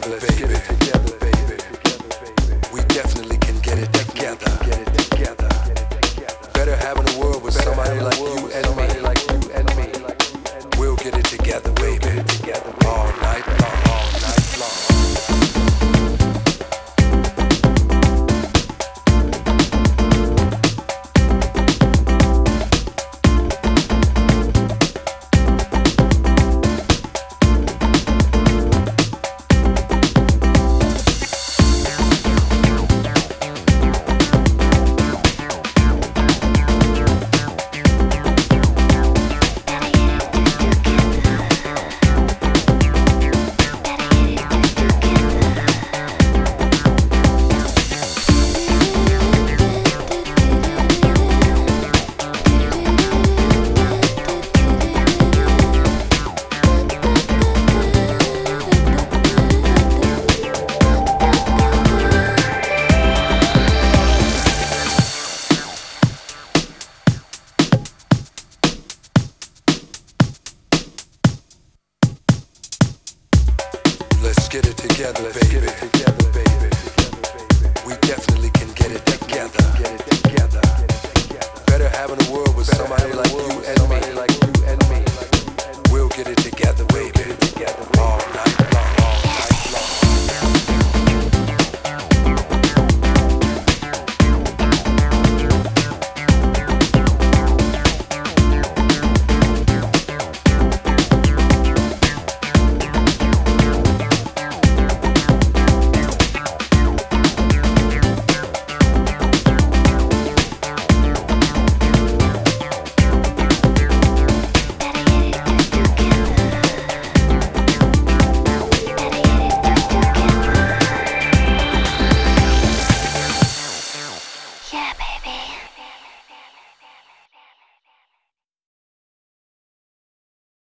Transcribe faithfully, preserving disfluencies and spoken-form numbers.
together, baby. Get it together, baby. We definitely can get it together. Get it together. Better having a world with somebody like you and me. Like you and me. We'll get it together, baby. All night long, all night long. Let's get it together, Let's baby. Get it together, baby. We definitely can get it together. Get it together. Better having a world with somebody like you and